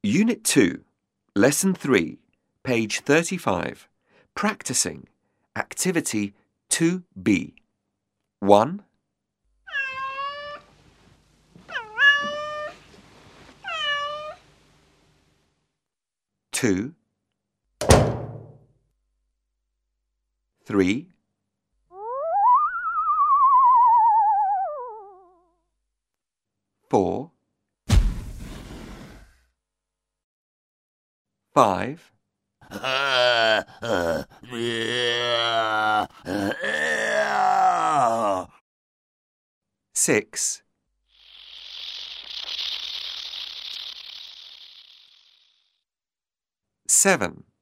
Unit 2, Lesson 3, page 35. Practicing. Activity 2B. 1, 2, 3, 4, 5, 6, 7,